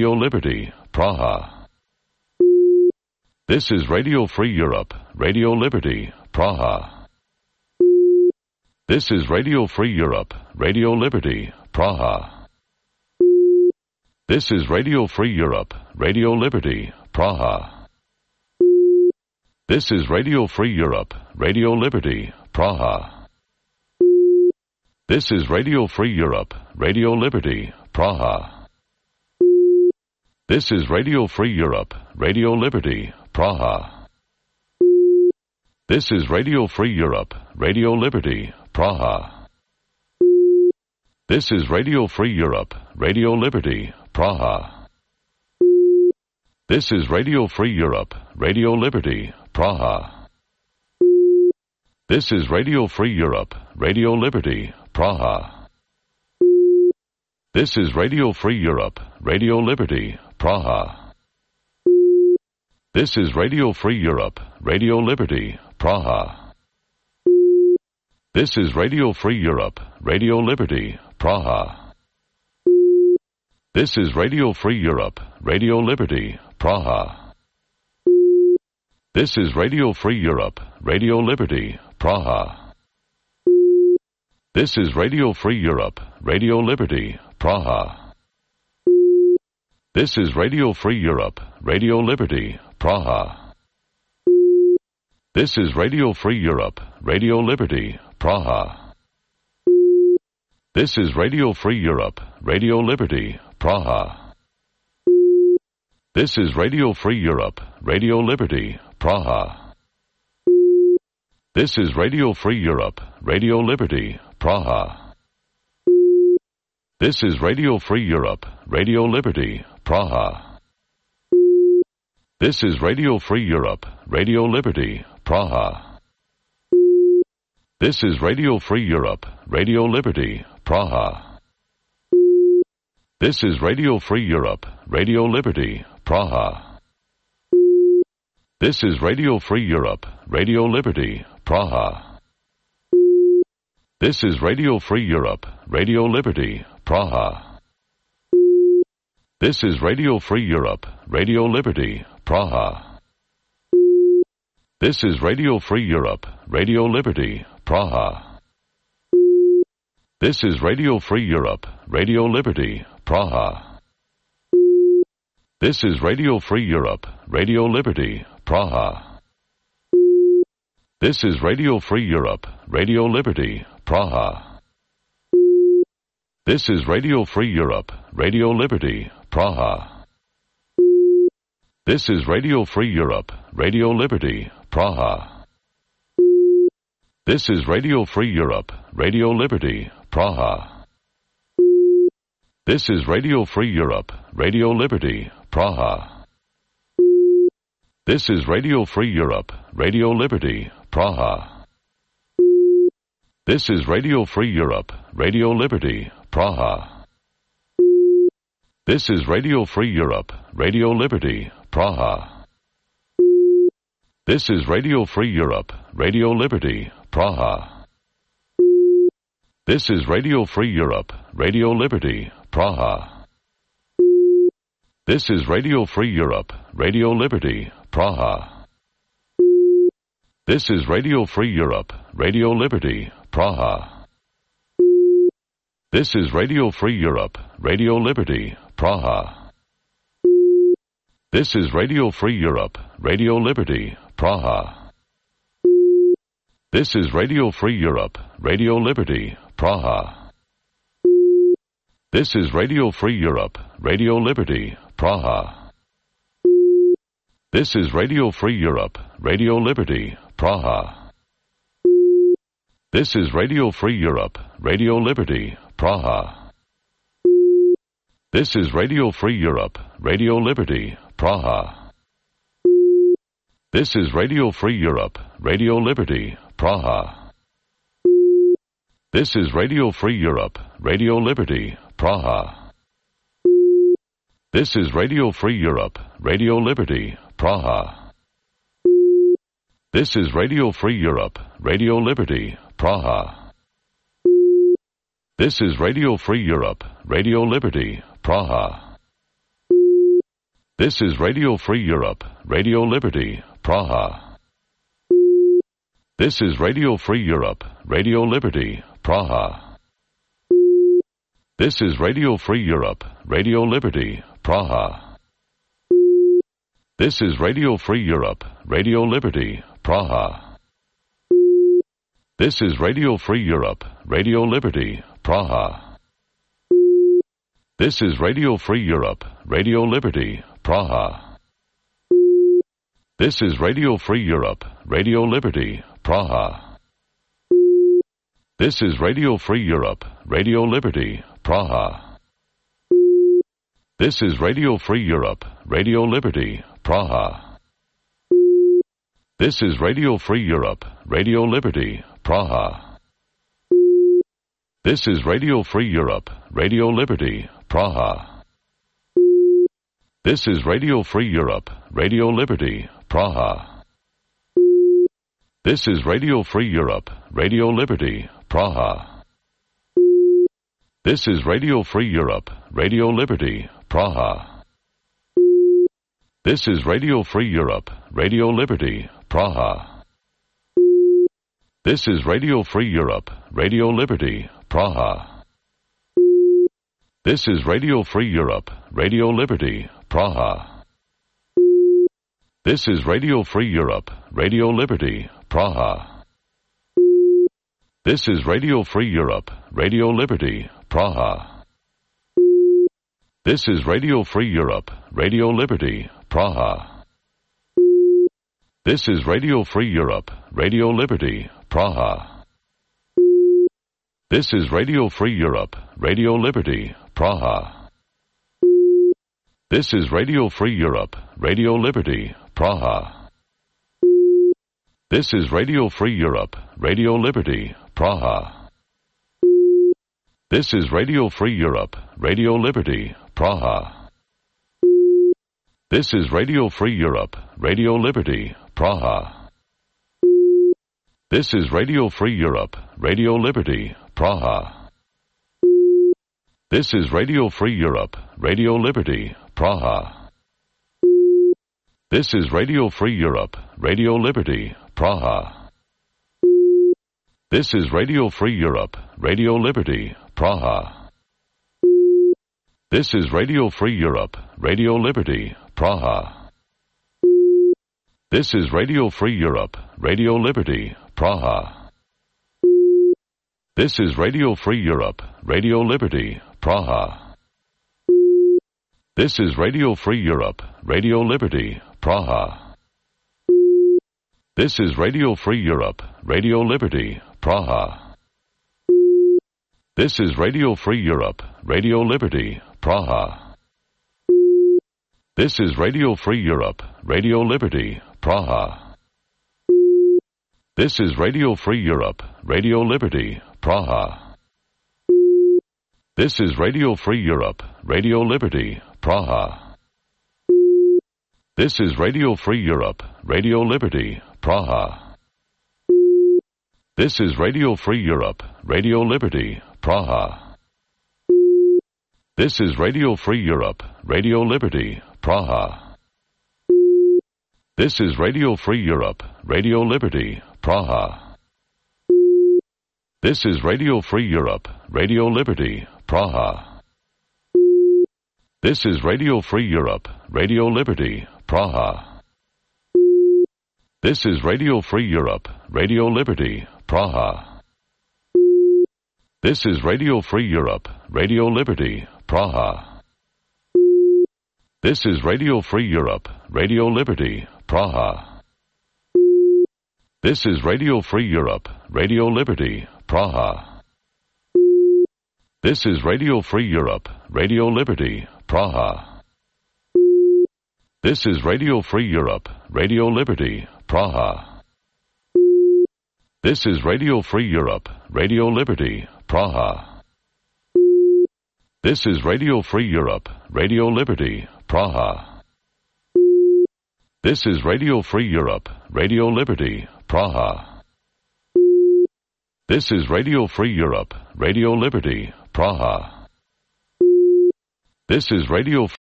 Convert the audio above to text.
Radio Liberty, Praha. This is Radio Free Europe, Radio Liberty, Praha. This is Radio Free Europe, Radio Liberty, Praha. This is Radio Free Europe, Radio Liberty, Praha. This is Radio Free Europe, Radio Liberty, Praha. This is Radio Free Europe, Radio Liberty, Praha. This is Radio Free Europe, Radio Liberty, Praha. This is Radio Free Europe, Radio Liberty, Praha. This is Radio Free Europe, Radio Liberty, Praha. This is Radio Free Europe, Radio Liberty, Praha. This is Radio Free Europe, Radio Liberty, Praha. This is Radio Free Europe, Radio Liberty, Praha. This is Radio Free Europe, Radio Liberty, Praha. This is Radio Free Europe, Radio Liberty, Praha. This is Radio Free Europe, Radio Liberty, Praha. This is Radio Free Europe, Radio Liberty, Praha. This is Radio Free Europe, Radio Liberty, Praha. This is Radio Free Europe, Radio Liberty, Praha. This is Radio Free Europe, Radio Liberty, Praha. This is Radio Free Europe, Radio Liberty, Praha. This is Radio Free Europe, Radio Liberty, Praha. This is Radio Free Europe, Radio Liberty, Praha. This is Radio Free Europe, Radio Liberty, Praha. This is Radio Free Europe, Radio Liberty, Praha. This is Radio Free Europe, Radio Liberty, Praha. This is Radio Free Europe, Radio Liberty, Praha. This is Radio Free Europe, Radio Liberty, Praha. This is Radio Free Europe, Radio Liberty, Praha. This is Radio Free Europe, Radio Liberty, Praha. This is Radio Free Europe, Radio Liberty, Praha. This is Radio Free Europe, Radio Liberty, Praha. This is Radio Free Europe, Radio Liberty, Praha. This is Radio Free Europe, Radio Liberty, Praha. This is Radio Free Europe, Radio Liberty, Praha. This is Radio Free Europe, Radio Liberty, Praha. This is Radio Free Europe, Radio Liberty, Praha. This is Radio Free Europe, Radio Liberty, Praha. This is Radio Free Europe, Radio Liberty, Praha. This is Radio Free Europe, Radio Liberty, Praha. This is Radio Free Europe, Radio Liberty, Praha. This is Radio Free Europe, Radio Liberty, Praha. This is Radio Free Europe, Radio Liberty, Praha. This is Radio Free Europe, Radio Liberty, Praha. This is Radio Free Europe, Radio Liberty, Praha. This is Radio Free Europe, Radio Liberty, Praha. This is Radio Free Europe, Radio Liberty, Praha. This is Radio Free Europe, Radio Liberty, Praha. This is Radio Free Europe, Radio Liberty, Praha. This is Radio Free Europe, Radio Liberty, Praha. This is Radio Free Europe, Radio Liberty, Praha. This is Radio Free Europe, Radio Liberty, Praha. This is Radio Free Europe, Radio Liberty, Praha. This is Radio Free Europe, Radio Liberty, Praha. This is Radio Free Europe, Radio Liberty, Praha. This is Radio Free Europe, Radio Liberty, Praha. This is Radio Free Europe, Radio Liberty, Praha. This is Radio Free Europe, Radio Liberty, Praha. This is Radio Free Europe, Radio Liberty, Praha. This is Radio Free Europe, Radio Liberty, Praha. This is Radio Free Europe, Radio Liberty, Praha. This is Radio Free Europe, Radio Liberty, Praha. This is Radio Free Europe, Radio Liberty, Praha. This is Radio Free Europe, Radio Liberty, Praha. This is Radio Free Europe, Radio Liberty, Praha. This is Radio Free Europe, Radio Liberty, Praha. This is Radio Free Europe, Radio Liberty, Praha. This is Radio Free Europe, Radio Liberty, Praha. This is Radio Free Europe, Radio Liberty, Praha. This is Radio Free Europe, Radio Liberty, Praha. This is Radio Free Europe, Radio Liberty, Praha. This is Radio Free Europe, Radio Liberty, Praha. This is Radio Free Europe, Radio Liberty, Praha. This is Radio Free Europe, Radio Liberty, Praha. This is Radio Free Europe, Radio Liberty, Praha. This is Radio Free Europe, Radio Liberty, Praha. This is Radio Free Europe, Radio Liberty, Praha. This is Radio Free Europe, Radio Liberty, Praha. This is Radio Free Europe, Radio Liberty, Praha. This is Radio Free Europe, Radio Liberty, Praha. This is Radio Free Europe, Radio Liberty, Praha. This is Radio Free Europe, Radio Liberty, Praha. This is Radio Free Europe, Radio Liberty, Praha. This is Radio Free Europe, Radio Liberty, Praha. This is Radio Free Europe, Radio Liberty, Praha. This is Radio Free Europe, Radio Liberty, Praha. This is Radio Free Europe, Radio Liberty, Praha. This is Radio Free Europe, Radio Liberty, Praha. This is Radio Free Europe, Radio Liberty, Praha. This is Radio Free Europe, Radio Liberty, Praha. This is Radio Free Europe, Radio Liberty, Praha. This is Radio Free Europe, Radio Liberty, Praha. This is Radio Free Europe, Radio Liberty, Praha. This is Radio Free Europe, Radio Liberty, Praha. This is Radio Free Europe, Radio Liberty, Praha. This is Radio Free Europe, Radio Liberty, Praha. This is Radio Free Europe, Radio Liberty, Praha. This is Radio Free Europe, Radio Liberty, Praha. This is Radio Free Europe, Radio Liberty, Praha. This is Radio Free Europe, Radio Liberty, Praha. This is Radio Free Europe, Radio Liberty, Praha. This is Radio Free Europe, Radio Liberty, Praha. This is Radio Free Europe, Radio Liberty, Praha. This is Radio Free Europe, Radio Liberty, Praha. This is Radio Free Europe, Radio Liberty, Praha. This is Radio Free Europe, Radio Liberty, Praha. This is Radio Free Europe, Radio Liberty, Praha. This is Radio Free Europe, Radio Liberty, Praha. This is Radio Free Europe, Radio Liberty, Praha. This is Radio Free Europe, Radio Liberty, Praha. This is Radio Free Europe, Radio Liberty, Praha. This is Radio Free Europe, Radio Liberty, Praha. This is Radio